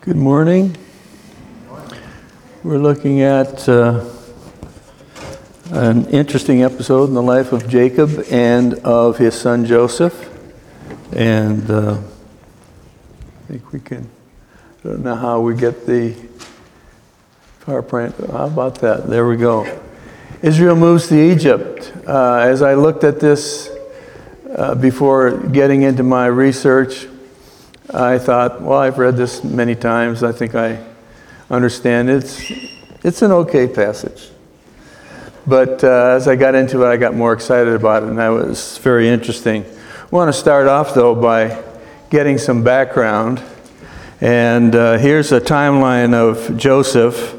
Good morning. We're looking at an interesting episode in the life of Jacob and of his son Joseph. And I think we can, I don't know how we get the PowerPoint. How about that? There we go. Israel moves to Egypt. As I looked at this before getting into my research, I thought, well, I've read this many times. I think I understand it. It's an okay passage. But as I got into it, I got more excited about it, and that was very interesting. I want to start off, though, by getting some background. And here's a timeline of Joseph.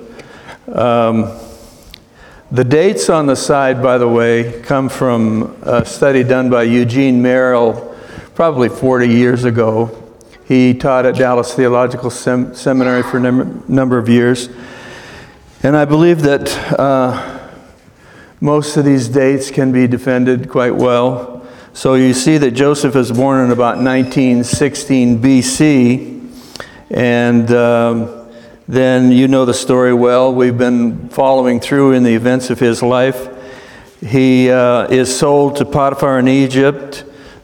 The dates on the side, by the way, come from a study done by Eugene Merrill probably 40 years ago. He taught at Dallas Theological Seminary for a number of years. And I believe that most of these dates can be defended quite well. So you see that Joseph was born in about 1916 BC. And then you know the story well. We've been following through in the events of his life. He is sold to Potiphar in Egypt.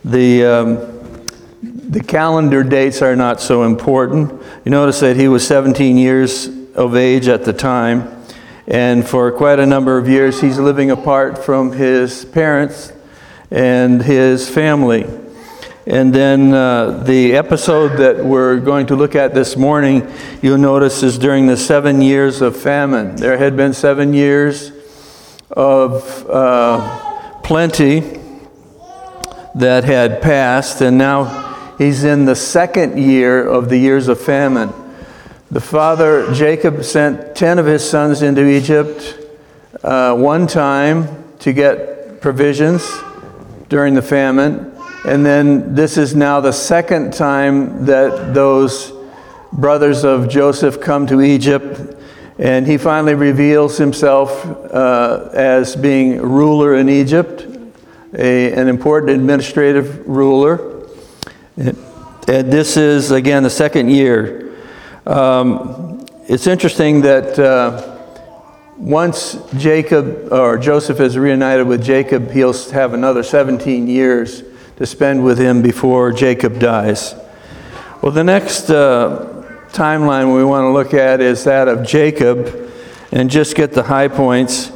The calendar dates are not so important. You notice that he was 17 years of age at the time, and for quite a number of years he's living apart from his parents and his family. And then the episode that we're going to look at this morning, you'll notice, is during the 7 years of famine. There had been 7 years of plenty that had passed, and now he's in the second year of the years of famine. The father, Jacob, sent 10 of his sons into Egypt one time to get provisions during the famine. And then this is now the second time that those brothers of Joseph come to Egypt. And he finally reveals himself as being ruler in Egypt, an important administrative ruler. And this is, again, the second year. It's interesting that once Jacob or Joseph is reunited with Jacob, he'll have another 17 years to spend with him before Jacob dies. Well, the next timeline we want to look at is that of Jacob, and just get the high points.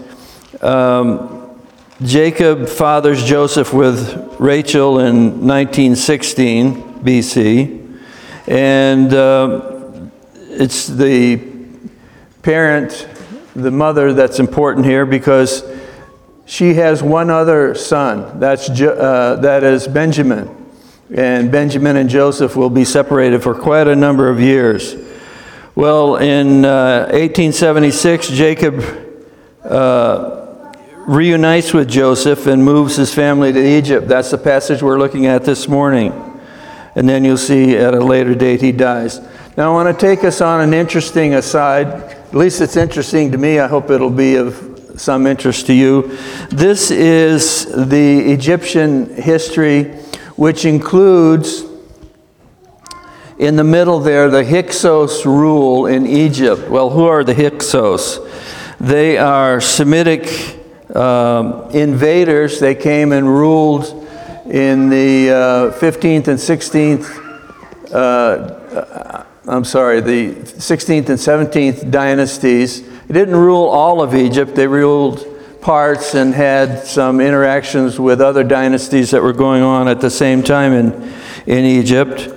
Jacob fathers Joseph with Rachel in 1916 BC, and it's the parent, the mother, that's important here because she has one other son. That is Benjamin, and Benjamin and Joseph will be separated for quite a number of years. Well, in 1876, Jacob reunites with Joseph and moves his family to Egypt. That's the passage we're looking at this morning. And then you'll see at a later date he dies. Now I want to take us on an interesting aside. At least it's interesting to me. I hope it'll be of some interest to you. This is the Egyptian history, which includes, in the middle there, the Hyksos rule in Egypt. Well, who are the Hyksos? They are Semitic invaders. They came and ruled in the 15th and 16th, the 16th and 17th dynasties. They didn't rule all of Egypt. They ruled parts and had some interactions with other dynasties that were going on at the same time in Egypt.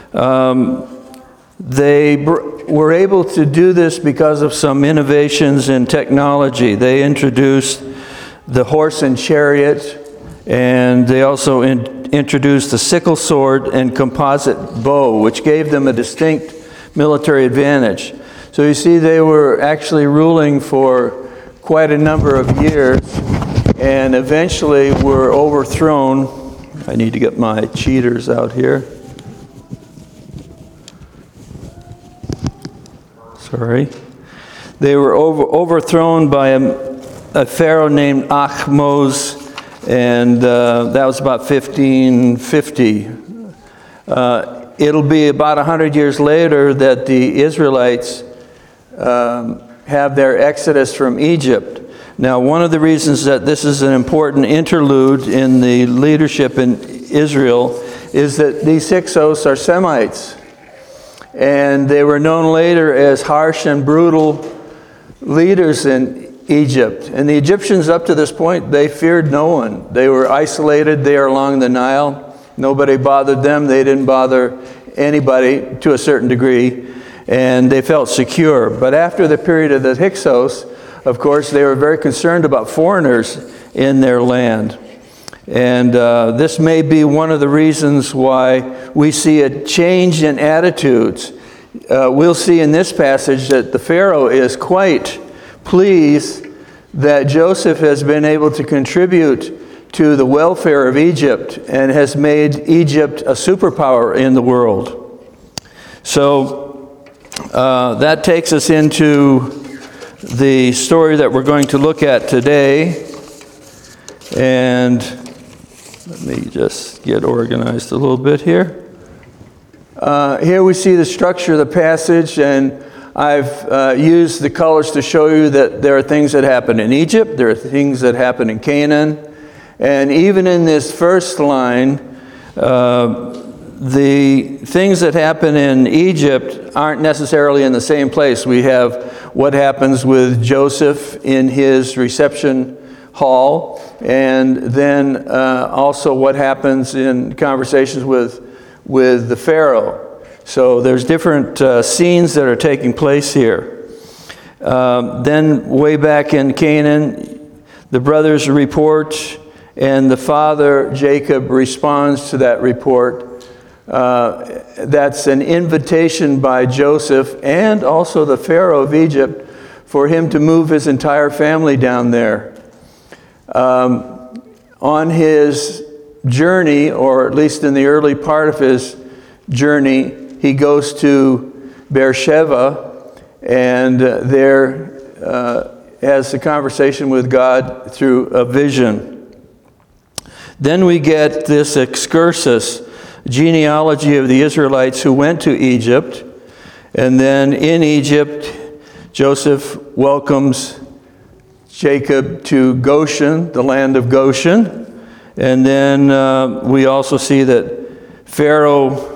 They were able to do this because of some innovations in technology. They introduced the horse and chariot, and they also introduced the sickle sword and composite bow, which gave them a distinct military advantage. So you see, they were actually ruling for quite a number of years, and eventually were overthrown. I need to get my cheaters out here. Sorry. They were overthrown by a pharaoh named Ahmose, and that was about 1550. it'll be about 100 years later that the Israelites have their exodus from Egypt. Now, one of the reasons that this is an important interlude in the leadership in Israel is that these Hyksos are Semites. And they were known later as harsh and brutal leaders in Egypt. And the Egyptians, up to this point, they feared no one. They were isolated there along the Nile. Nobody bothered them. They didn't bother anybody to a certain degree. And they felt secure. But after the period of the Hyksos, of course, they were very concerned about foreigners in their land. And this may be one of the reasons why we see a change in attitudes. We'll see in this passage that the Pharaoh is quite pleased that Joseph has been able to contribute to the welfare of Egypt and has made Egypt a superpower in the world. So that takes us into the story that we're going to look at today. And let me just get organized a little bit here. Here we see the structure of the passage, and I've used the colors to show you that there are things that happen in Egypt, there are things that happen in Canaan, and even in this first line, the things that happen in Egypt aren't necessarily in the same place. We have what happens with Joseph in his reception hall, and then also what happens in conversations with the Pharaoh. So there's different scenes that are taking place here. Then way back in Canaan, the brothers report, and the father, Jacob, responds to that report. That's an invitation by Joseph and also the Pharaoh of Egypt for him to move his entire family down there. On his journey, or at least in the early part of his journey, he goes to Beersheba, and there has a conversation with God through a vision. Then we get this excursus, genealogy of the Israelites who went to Egypt. And then in Egypt, Joseph welcomes Jacob to Goshen, the land of Goshen. And then we also see that Pharaoh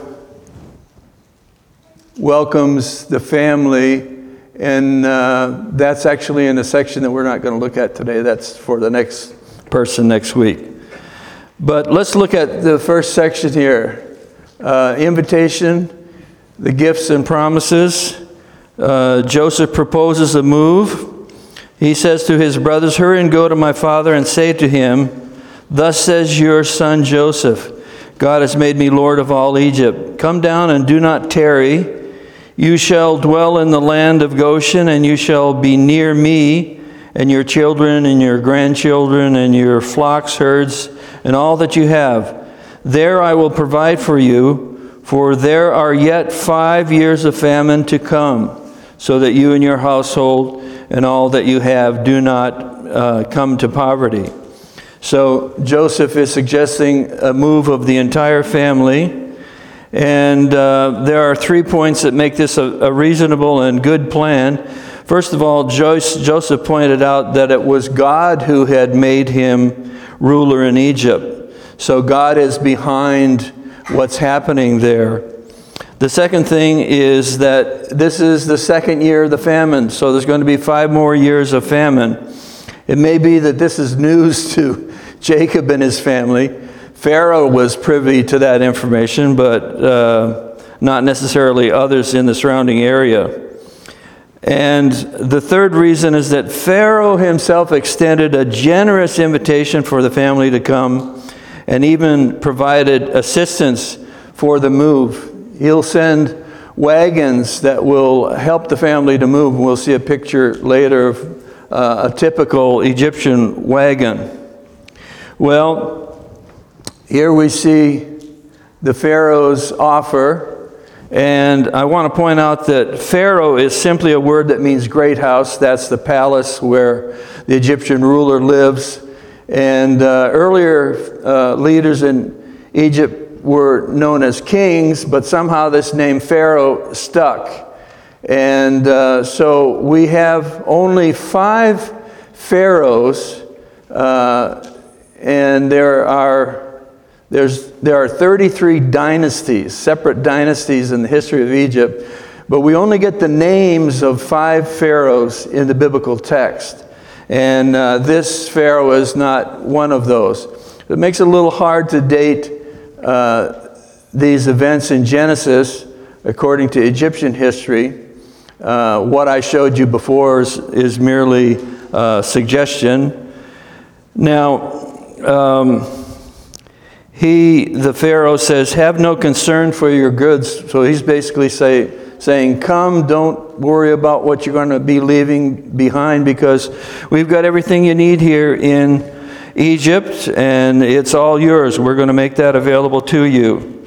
welcomes the family, and that's actually in a section that we're not going to look at today. That's for the next person next week. But let's look at the first section here. Invitation, the gifts and promises. Joseph proposes a move. He says to his brothers, "Hurry and go to my father and say to him, 'Thus says your son Joseph, God has made me Lord of all Egypt. Come down and do not tarry. You shall dwell in the land of Goshen, and you shall be near me, and your children and your grandchildren and your flocks, herds, and all that you have. There I will provide for you, for there are yet 5 years of famine to come, so that you and your household and all that you have do not come to poverty.'" So Joseph is suggesting a move of the entire family. And there are 3 points that make this a reasonable and good plan. First of all, Joseph pointed out that it was God who had made him ruler in Egypt. So God is behind what's happening there. The second thing is that this is the second year of the famine, so there's going to be 5 more years of famine. It may be that this is news to Jacob and his family. Pharaoh was privy to that information, but not necessarily others in the surrounding area. And the third reason is that Pharaoh himself extended a generous invitation for the family to come, and even provided assistance for the move. He'll send wagons that will help the family to move. We'll see a picture later of a typical Egyptian wagon. Well, here we see the Pharaoh's offer, and I want to point out that Pharaoh is simply a word that means great house. That's the palace where the Egyptian ruler lives. And earlier leaders in Egypt were known as kings, but somehow this name Pharaoh stuck. And so we have only 5 pharaohs, and there are 33 dynasties, separate dynasties in the history of Egypt, but we only get the names of 5 pharaohs in the biblical text. And this pharaoh is not one of those. It makes it a little hard to date these events in Genesis according to Egyptian history. What I showed you before is merely suggestion. Now, the Pharaoh says, have no concern for your goods. So he's basically saying, come, don't worry about what you're going to be leaving behind, because we've got everything you need here in Egypt, and it's all yours. We're going to make that available to you.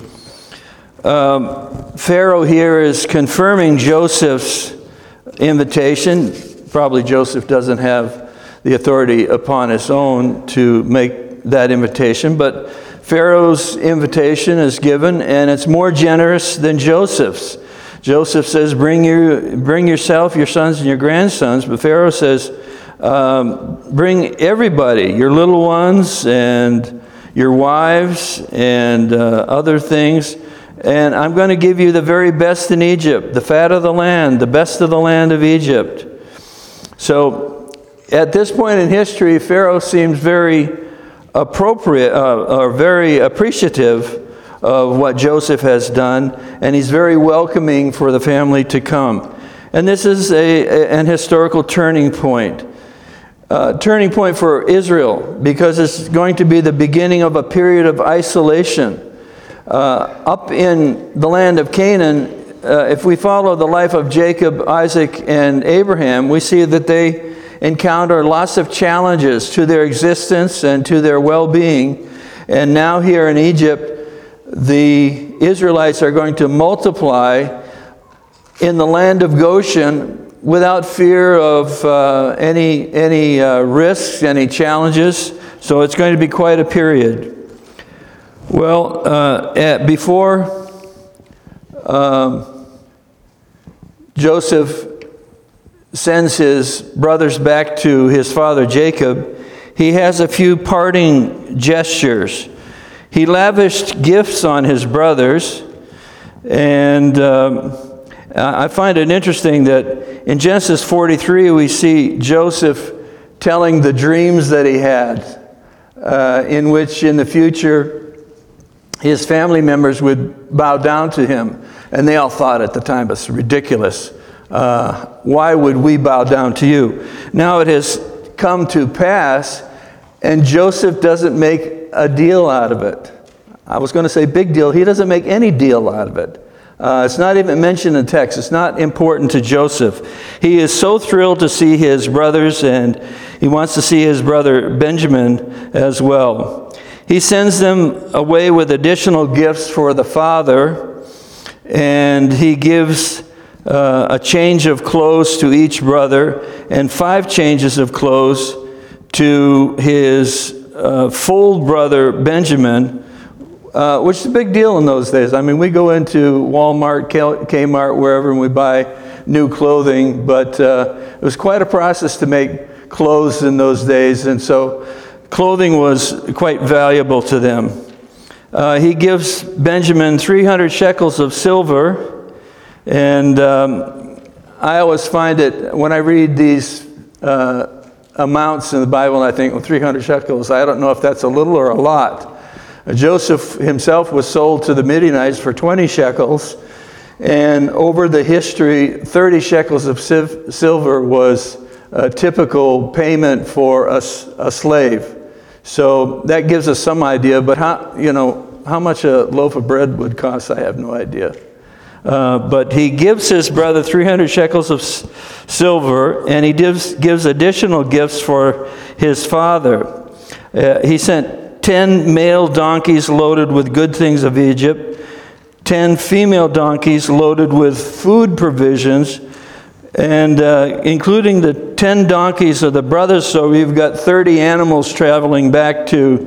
Pharaoh here is confirming Joseph's invitation. Probably Joseph doesn't have the authority upon his own to make that invitation, but Pharaoh's invitation is given, and it's more generous than Joseph's. Joseph says, bring yourself, your sons, and your grandsons, but Pharaoh says, bring everybody, your little ones and your wives and other things, and I'm going to give you the very best in Egypt, the fat of the land, the best of the land of Egypt. So at this point in history, Pharaoh seems very appropriate or very appreciative of what Joseph has done, and he's very welcoming for the family to come. And this is an historical turning point. Turning point for Israel, because it's going to be the beginning of a period of isolation. Up in the land of Canaan, if we follow the life of Jacob, Isaac, and Abraham, we see that they encounter lots of challenges to their existence and to their well-being. And now here in Egypt, the Israelites are going to multiply in the land of Goshen without fear of any risks, any challenges. So it's going to be quite a period. Well, before Joseph sends his brothers back to his father Jacob, he has a few parting gestures. He lavished gifts on his brothers, and I find it interesting that in Genesis 43 we see Joseph telling the dreams that he had, in which in the future his family members would bow down to him. And they all thought at the time, it's ridiculous. Why would we bow down to you? Now it has come to pass, and Joseph doesn't make a deal out of it. I was going to say big deal. He doesn't make any deal out of it. It's not even mentioned in the text. It's not important to Joseph. He is so thrilled to see his brothers, and he wants to see his brother Benjamin as well. He sends them away with additional gifts for the father, and he gives a change of clothes to each brother and 5 changes of clothes to his full brother Benjamin, which is a big deal in those days. I mean, we go into Walmart, Kmart, wherever, and we buy new clothing, but it was quite a process to make clothes in those days, and so clothing was quite valuable to them. He gives Benjamin 300 shekels of silver, and I always find it, when I read these amounts in the Bible, and I think, well, 300 shekels, I don't know if that's a little or a lot. Joseph himself was sold to the Midianites for 20 shekels, and over the history, 30 shekels of silver was a typical payment for a slave. So that gives us some idea, but how much a loaf of bread would cost, I have no idea. But he gives his brother 300 shekels of silver, and he gives additional gifts for his father. He sent 10 male donkeys loaded with good things of Egypt, 10 female donkeys loaded with food provisions, and including the 10 donkeys of the brothers, so we've got 30 animals traveling back to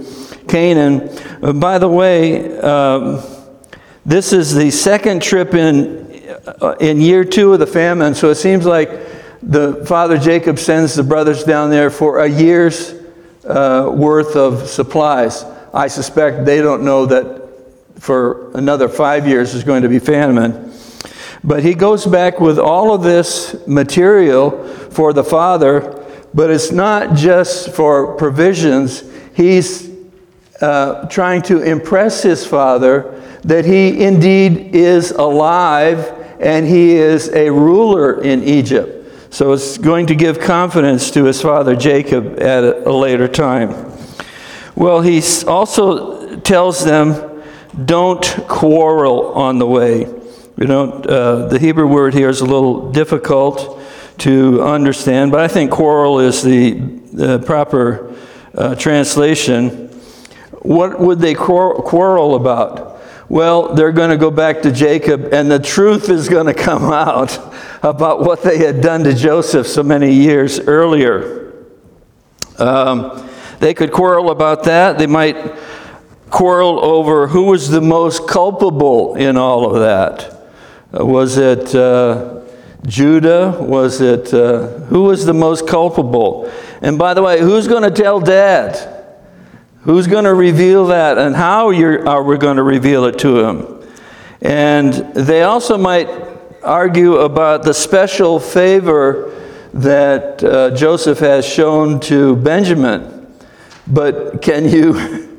Canaan. By the way, this is the second trip in year 2 of the famine, so it seems like the father Jacob sends the brothers down there for a year's worth of supplies. I suspect they don't know that for another 5 years there's going to be famine. But he goes back with all of this material for the father, but it's not just for provisions. He's trying to impress his father that he indeed is alive and he is a ruler in Egypt. So it's going to give confidence to his father Jacob at a later time. Well, he also tells them, don't quarrel on the way. The Hebrew word here is a little difficult to understand, but I think quarrel is the proper translation. What would they quarrel about? Well, they're going to go back to Jacob, and the truth is going to come out about what they had done to Joseph so many years earlier. They could quarrel about that. They might quarrel over who was the most culpable in all of that. Was it Judah? Was it who was the most culpable? And by the way, who's going to tell Dad? Who's going to reveal that, and how are we going to reveal it to him? And they also might argue about the special favor that Joseph has shown to Benjamin. But can you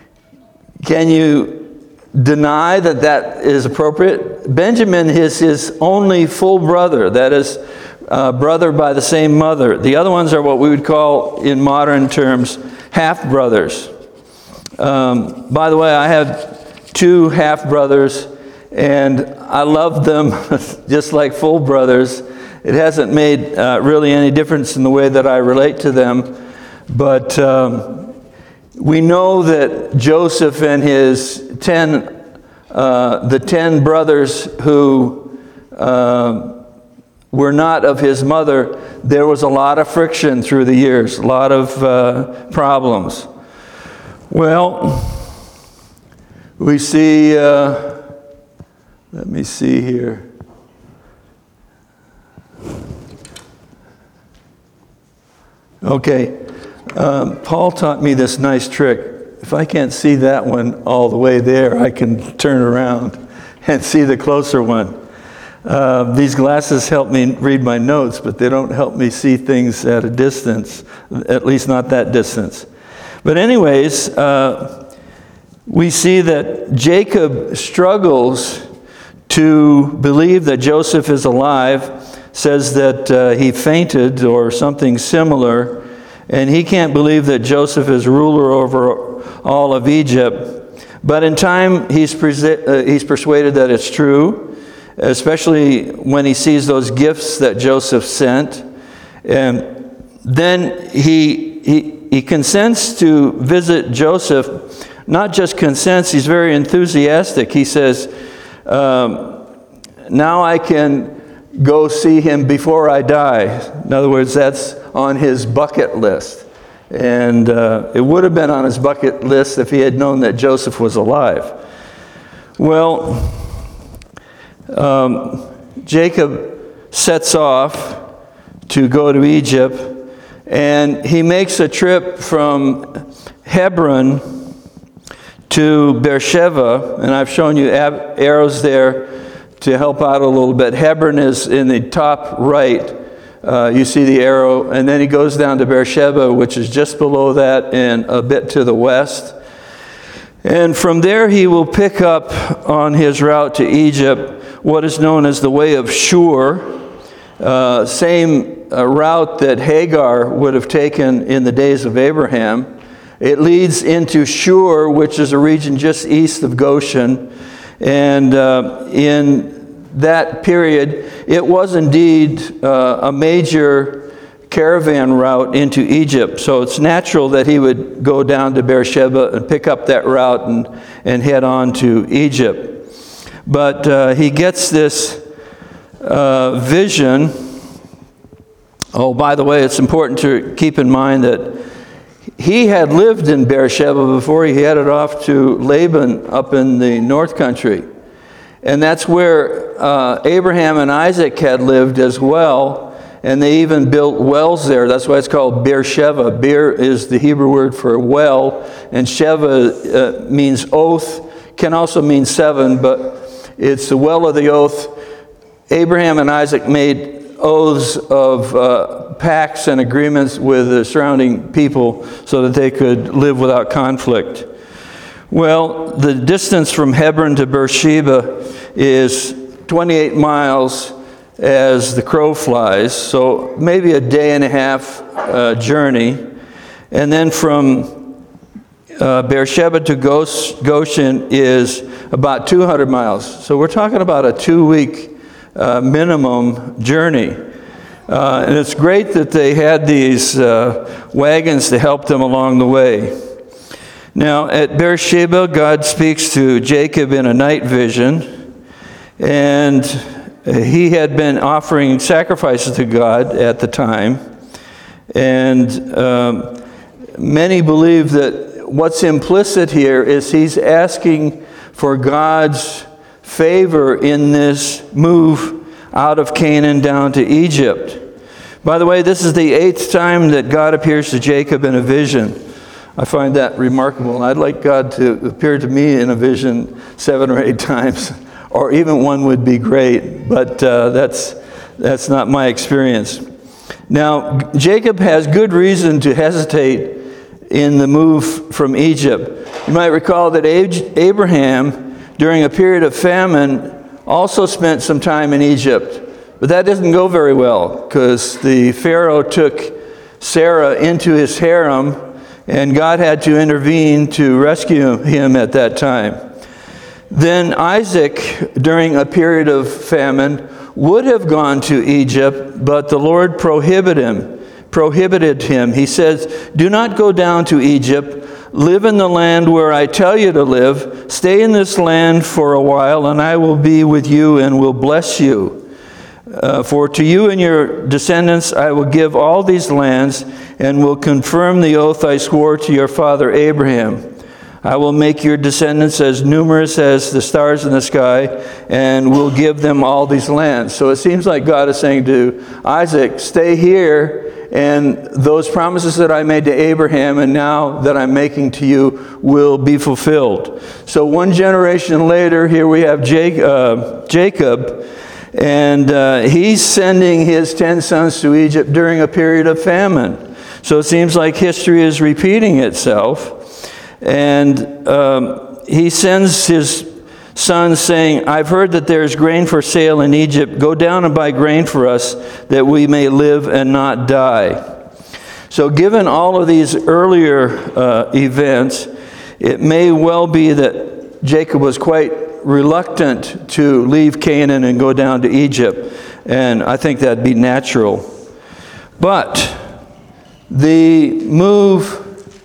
deny that is appropriate? Benjamin is his only full brother, that is, brother by the same mother. The other ones are what we would call, in modern terms, half-brothers. By the way, I have 2 half-brothers, and I love them just like full brothers. It hasn't made really any difference in the way that I relate to them, but we know that Joseph and his the 10 brothers who were not of his mother, there was a lot of friction through the years, a lot of problems. Well, we see, let me see here. Okay, Paul taught me this nice trick. If I can't see that one all the way there, I can turn around and see the closer one. These glasses help me read my notes, but they don't help me see things at a distance, at least not that distance. But anyways, we see that Jacob struggles to believe that Joseph is alive, says that he fainted or something similar, and he can't believe that Joseph is ruler over all of Egypt. But in time, he's persuaded that it's true, especially when he sees those gifts that Joseph sent. And then he consents to visit Joseph. Not just consents, he's very enthusiastic. He says, now I can go see him before I die. In other words, that's on his bucket list. And it would have been on his bucket list if he had known that Joseph was alive. Well, Jacob sets off to go to Egypt, and he makes a trip from Hebron to Beersheba, and I've shown you arrows there to help out a little bit. Hebron is in the top right. You see the arrow, and then he goes down to Beersheba, which is just below that and a bit to the west. And from there he will pick up on his route to Egypt what is known as the Way of Shur, same route that Hagar would have taken in the days of Abraham. It leads into Shur, which is a region just east of Goshen. And in that period, it was indeed a major caravan route into Egypt. So it's natural that he would go down to Beersheba and pick up that route and head on to Egypt. But he gets this vision. Oh, by the way, it's important to keep in mind that he had lived in Beersheba before he headed off to Laban up in the north country. And that's where Abraham and Isaac had lived as well. And they even built wells there. That's why it's called Beersheba. Beer is the Hebrew word for well, and Sheva means oath, can also mean seven, but it's the well of the oath. Abraham and Isaac made oaths of pacts and agreements with the surrounding people so that they could live without conflict. Well, the distance from Hebron to Beersheba is 28 miles as the crow flies, so maybe a day and a half journey. And then from Beersheba to Goshen is about 200 miles. So we're talking about a 2-week minimum journey. And it's great that they had these wagons to help them along the way. Now, at Beersheba, God speaks to Jacob in a night vision, and he had been offering sacrifices to God at the time. And many believe that what's implicit here is he's asking for God's favor in this move out of Canaan down to Egypt. By the way, this is the 8th time that God appears to Jacob in a vision. I find that remarkable. I'd like God to appear to me in a vision 7 or 8 times, or even one would be great, but that's not my experience. Now, Jacob has good reason to hesitate in the move from Egypt. You might recall that Abraham, during a period of famine, also spent some time in Egypt. But that didn't go very well, because the Pharaoh took Sarah into his harem, and God had to intervene to rescue him at that time. Then Isaac, during a period of famine, would have gone to Egypt, but the Lord prohibited him. He says, "Do not go down to Egypt. Live in the land where I tell you to live. Stay in this land for a while, and I will be with you and will bless you. For to you and your descendants I will give all these lands, and will confirm the oath I swore to your father Abraham. I will make your descendants as numerous as the stars in the sky, and will give them all these lands." So it seems like God is saying to Isaac, stay here, and those promises that I made to Abraham and now that I'm making to you will be fulfilled. So one generation later, here we have Jacob, and he's sending his 10 sons to Egypt during a period of famine. So it seems like history is repeating itself. And he sends his sons saying, "I've heard that there's grain for sale in Egypt. Go down and buy grain for us that we may live and not die." So given all of these earlier events, it may well be that Jacob was quite reluctant to leave Canaan and go down to Egypt. And I think that'd be natural. But the move,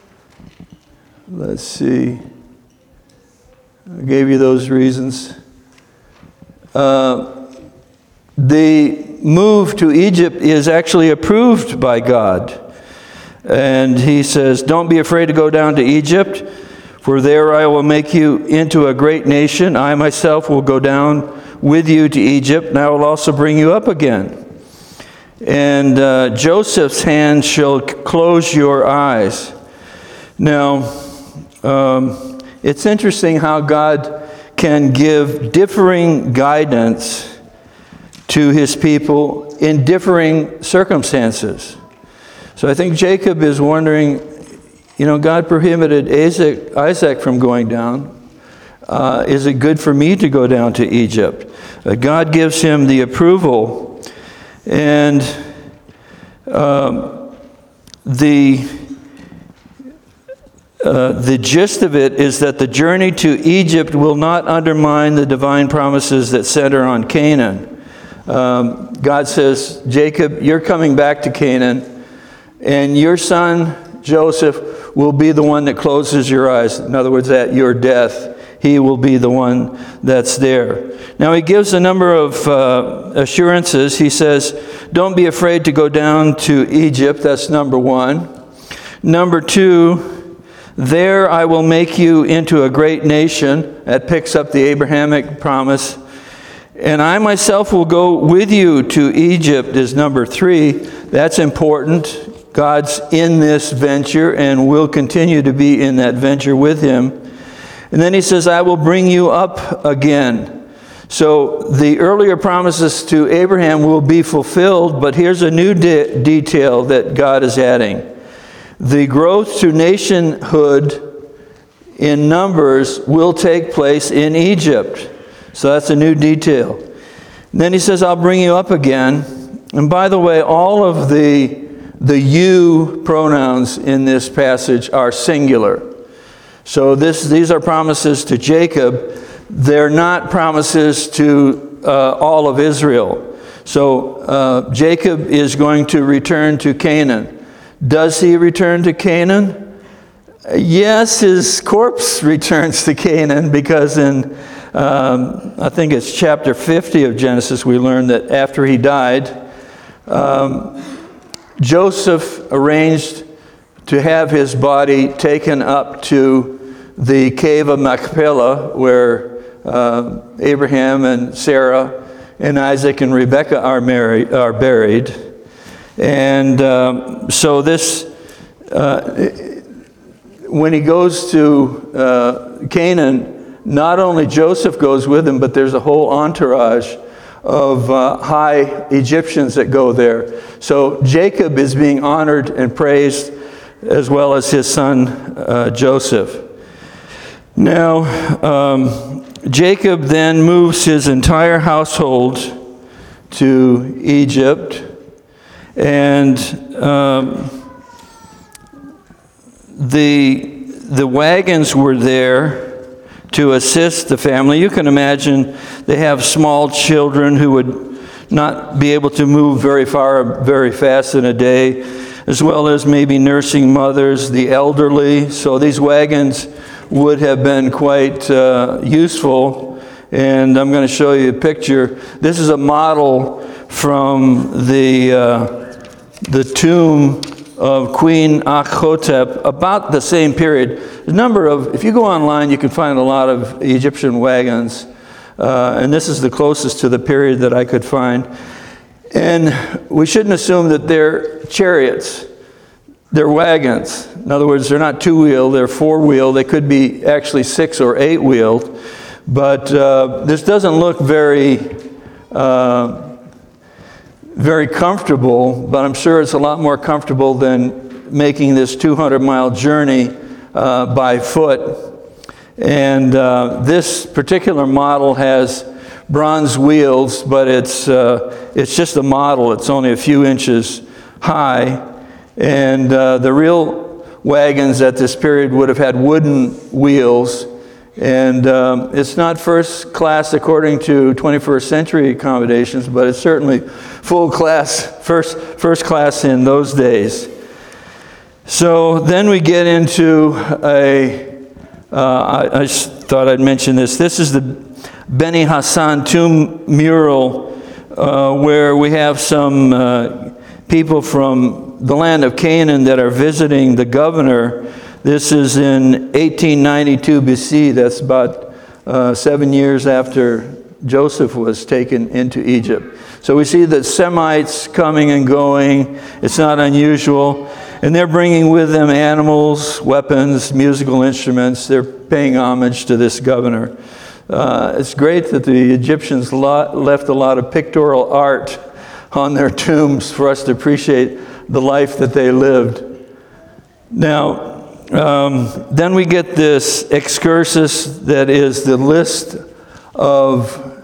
let's see, I gave you those reasons. The move to Egypt is actually approved by God. And he says, "Don't be afraid to go down to Egypt, for there I will make you into a great nation. I myself will go down with you to Egypt, and I will also bring you up again. And Joseph's hand shall close your eyes." Now, it's interesting how God can give differing guidance to his people in differing circumstances. So I think Jacob is wondering, God prohibited Isaac from going down. Is it good for me to go down to Egypt? God gives him the approval. And the gist of it is that the journey to Egypt will not undermine the divine promises that center on Canaan. God says, "Jacob, you're coming back to Canaan, and your son Joseph will be the one that closes your eyes." In other words, at your death, he will be the one that's there. Now he gives a number of assurances. He says, don't be afraid to go down to Egypt. That's number one. Number 2, there I will make you into a great nation. That picks up the Abrahamic promise. And I myself will go with you to Egypt is number 3. That's important. God's in this venture and will continue to be in that venture with him. And then he says, I will bring you up again. So the earlier promises to Abraham will be fulfilled, but here's a new detail that God is adding. The growth to nationhood in numbers will take place in Egypt. So that's a new detail. And then he says, I'll bring you up again. And by the way, all of the you pronouns in this passage are singular. So these are promises to Jacob. They're not promises to all of Israel. So Jacob is going to return to Canaan. Does he return to Canaan? Yes, his corpse returns to Canaan, because in, I think it's chapter 50 of Genesis, we learn that after he died, Joseph arranged to have his body taken up to the cave of Machpelah, where Abraham and Sarah and Isaac and Rebekah are buried. And so this, when he goes to Canaan, not only Joseph goes with him, but there's a whole entourage of high Egyptians that go there. So Jacob is being honored and praised, as well as his son Joseph. Now, Jacob then moves his entire household to Egypt, and the wagons were there to assist the family. You can imagine they have small children who would not be able to move very far, very fast in a day, as well as maybe nursing mothers, the elderly. So these wagons would have been quite useful. And I'm going to show you a picture. This is a model from the tomb of Queen Akhotep, about the same period. The number of, if you go online, you can find a lot of Egyptian wagons, and this is the closest to the period that I could find. And we shouldn't assume that they're chariots. They're wagons. In other words, they're not two-wheel, they're four-wheel. They could be actually 6 or 8-wheeled. But this doesn't look very comfortable, but I'm sure it's a lot more comfortable than making this 200-mile journey by foot. And this particular model has bronze wheels, but it's just a model. It's only a few inches high. And the real wagons at this period would have had wooden wheels. And it's not first class according to 21st century accommodations, but it's certainly full class, first class in those days. So then we get into I just thought I'd mention this. This is the Beni Hassan tomb mural, where we have some people from the land of Canaan that are visiting the governor. This is in 1892 BC. That's about 7 years after Joseph was taken into Egypt. So we see the Semites coming and going. It's not unusual. And they're bringing with them animals, weapons, musical instruments. They're paying homage to this governor. It's great that the Egyptians left a lot of pictorial art on their tombs for us to appreciate the life that they lived. Now, then we get this excursus that is the list of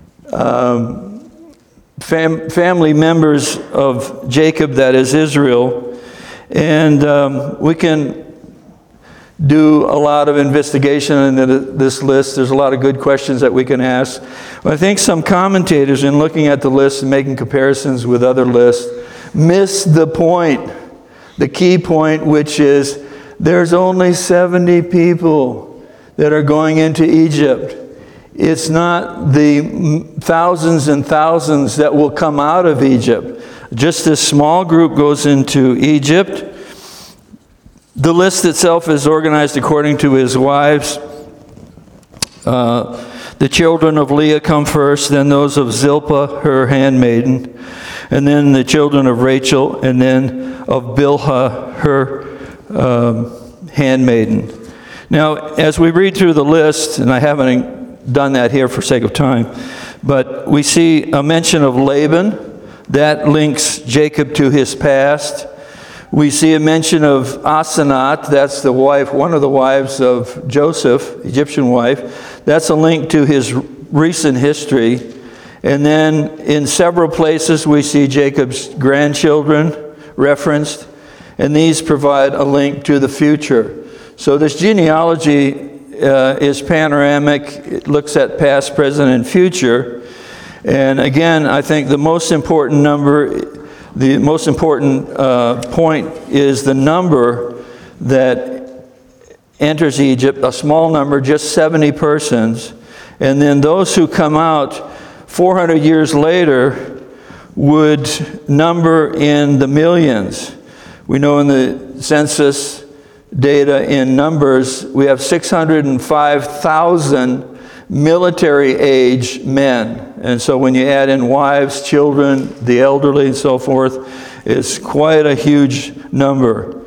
family members of Jacob, that is Israel. And we can do a lot of investigation into this list. There's a lot of good questions that we can ask. But I think some commentators, in looking at the list and making comparisons with other lists, miss the point, the key point, which is there's only 70 people that are going into Egypt. It's not the thousands and thousands that will come out of Egypt. Just this small group goes into Egypt. The list itself is organized according to his wives. The children of Leah come first, then those of Zilpah, her handmaiden, and then the children of Rachel, and then of Bilhah, her handmaiden. Now, as we read through the list, and I haven't done that here for sake of time, but we see a mention of Laban. That links Jacob to his past. We see a mention of Asenath. That's the wife, one of the wives of Joseph, Egyptian wife. That's a link to his recent history. And then in several places we see Jacob's grandchildren referenced, and these provide a link to the future. So this genealogy is panoramic. It looks at past, present, and future. And again, I think the most important point is the number that enters Egypt, a small number, just 70 persons. And then those who come out 400 years later would number in the millions. We know in the census data in Numbers, we have 605,000 military-age men. And so when you add in wives, children, the elderly, and so forth, it's quite a huge number.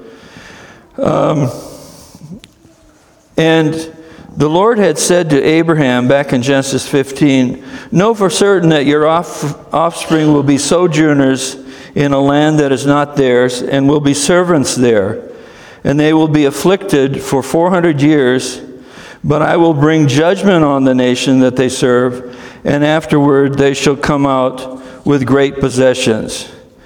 And the Lord had said to Abraham back in Genesis 15, "Know for certain that your offspring will be sojourners in a land that is not theirs, and will be servants there. And they will be afflicted for 400 years, but I will bring judgment on the nation that they serve, and afterward they shall come out with great possessions."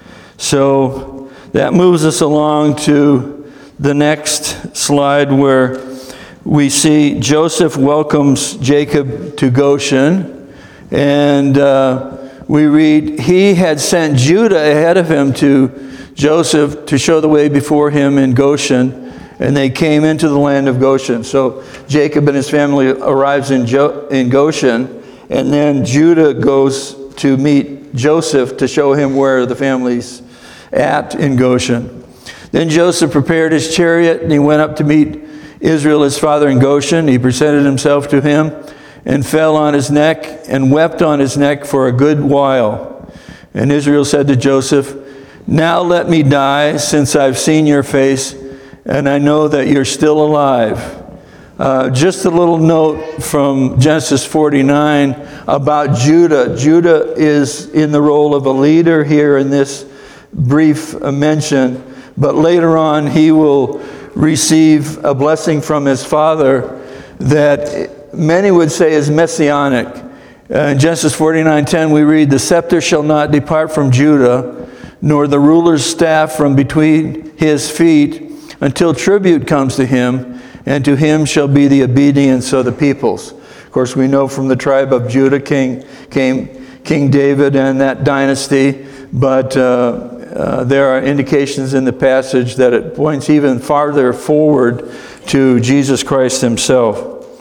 So that moves us along to the next slide, where we see Joseph welcomes Jacob to Goshen. And we read, "He had sent Judah ahead of him to Joseph to show the way before him in Goshen, and they came into the land of Goshen." So Jacob and his family arrives in Goshen, and then Judah goes to meet Joseph to show him where the family's at in Goshen. Then Joseph prepared his chariot, and he went up to meet Israel, his father, in Goshen. He presented himself to him and fell on his neck and wept on his neck for a good while. And Israel said to Joseph, "Now let me die, since I've seen your face, and I know that you're still alive." Just a little note from Genesis 49 about Judah. Judah is in the role of a leader here in this brief mention, but later on he will receive a blessing from his father that many would say is messianic. In Genesis 49:10 we read, "The scepter shall not depart from Judah, nor the ruler's staff from between his feet, until tribute comes to him, and to him shall be the obedience of the peoples." Of course, we know from the tribe of Judah came King David and that dynasty, but there are indications in the passage that it points even farther forward to Jesus Christ himself.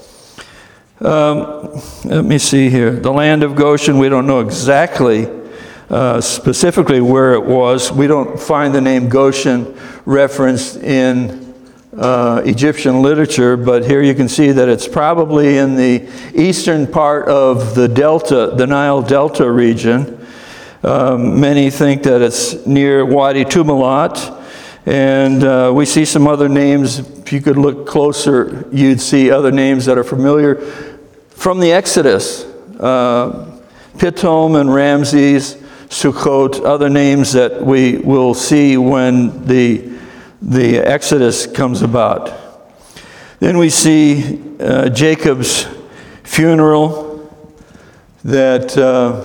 Let me see here. The land of Goshen, we don't know exactly specifically where it was. We don't find the name Goshen referenced in Egyptian literature, but here you can see that it's probably in the eastern part of the Delta, the Nile Delta region. Many think that it's near Wadi Tumilat, and we see some other names. If you could look closer, you'd see other names that are familiar from the Exodus. Pithom and Ramses, Sukkot, other names that we will see when the Exodus comes about. Then we see Jacob's funeral that,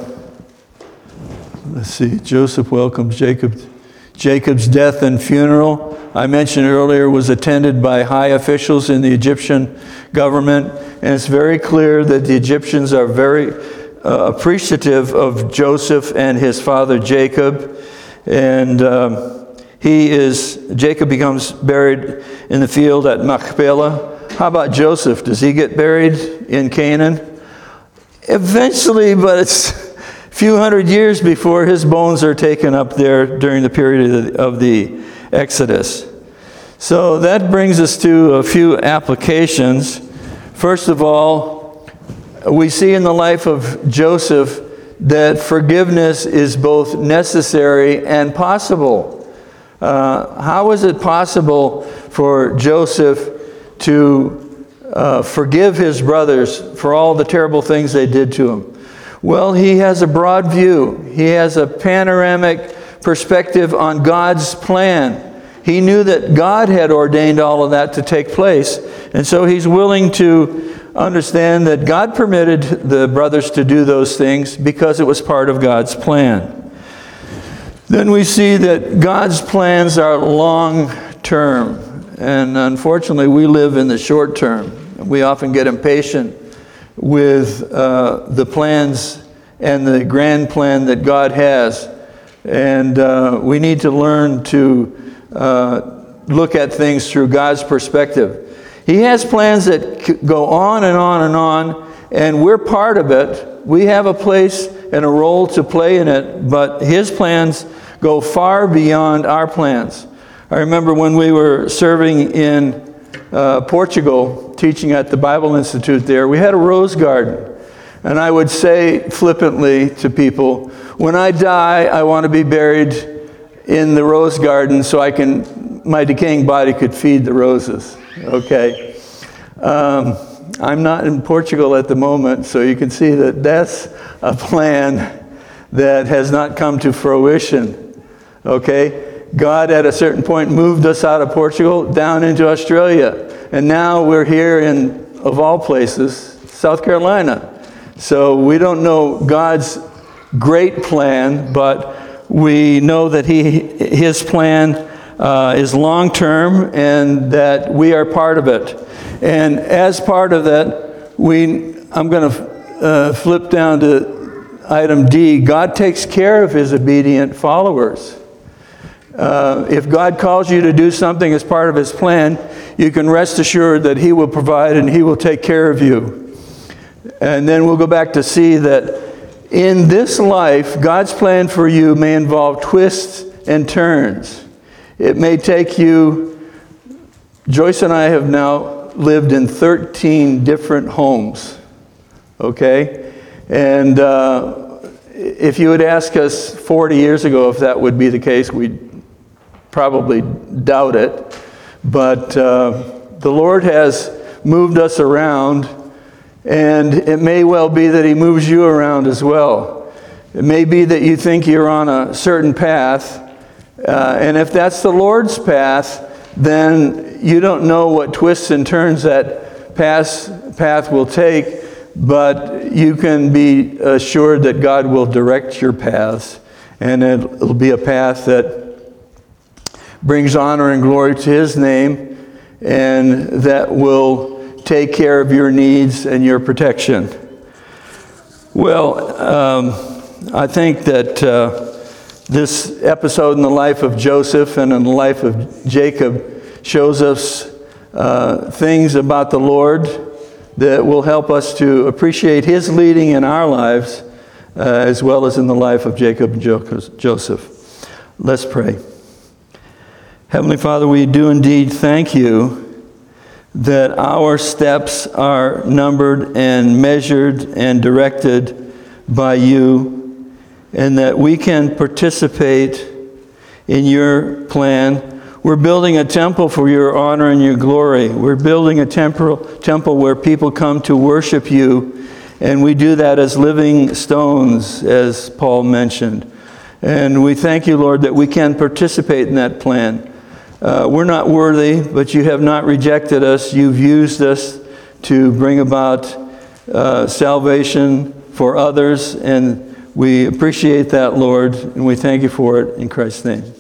let's see, Joseph welcomes Jacob's death and funeral, I mentioned earlier, was attended by high officials in the Egyptian government, and it's very clear that the Egyptians are very appreciative of Joseph and his father Jacob, and Jacob becomes buried in the field at Machpelah. How about Joseph? Does he get buried in Canaan? Eventually, but it's a few hundred years before his bones are taken up there during the period of the Exodus. So that brings us to a few applications. First of all, we see in the life of Joseph that forgiveness is both necessary and possible. How is it possible for Joseph to forgive his brothers for all the terrible things they did to him? Well, he has a broad view. He has a panoramic perspective on God's plan. He knew that God had ordained all of that to take place, and so he's willing to understand that God permitted the brothers to do those things because it was part of God's plan. Then we see that God's plans are long-term, and unfortunately we live in the short term. We often get impatient with the plans and the grand plan that God has, and we need to learn to look at things through God's perspective. He has plans that go on and on and on, and we're part of it. We have a place and a role to play in it, but His plans go far beyond our plans. I remember when we were serving in Portugal, teaching at the Bible Institute there, we had a rose garden. And I would say flippantly to people, when I die, I want to be buried in the rose garden so my decaying body could feed the roses. Okay. I'm not in Portugal at the moment, so you can see that that's a plan that has not come to fruition. Okay. God at a certain point moved us out of Portugal down into Australia. And now we're here in, of all places, South Carolina. So we don't know God's great plan, but we know that His plan is long-term and that we are part of it. And as part of that, I'm going to flip down to item D. God takes care of His obedient followers. If God calls you to do something as part of His plan, you can rest assured that He will provide and He will take care of you. And then we'll go back to see that in this life, God's plan for you may involve twists and turns. It may take you... Joyce and I have now lived in 13 different homes. Okay? And if you would ask us 40 years ago if that would be the case, we'd probably doubt it. But the Lord has moved us around, and it may well be that He moves you around as well. It may be that you think you're on a certain path, and if that's the Lord's path, then you don't know what twists and turns that path will take, but you can be assured that God will direct your paths, and it'll be a path that brings honor and glory to His name, and that will take care of your needs and your protection. Well, I think that this episode in the life of Joseph and in the life of Jacob shows us things about the Lord that will help us to appreciate His leading in our lives as well as in the life of Jacob and Joseph. Let's pray. Heavenly Father, we do indeed thank You that our steps are numbered and measured and directed by You, and that we can participate in Your plan. We're building a temple for Your honor and Your glory. We're building a temple where people come to worship You, and we do that as living stones, as Paul mentioned. And we thank You, Lord, that we can participate in that plan. We're not worthy, but You have not rejected us. You've used us to bring about salvation for others, and we appreciate that, Lord, and we thank You for it in Christ's name.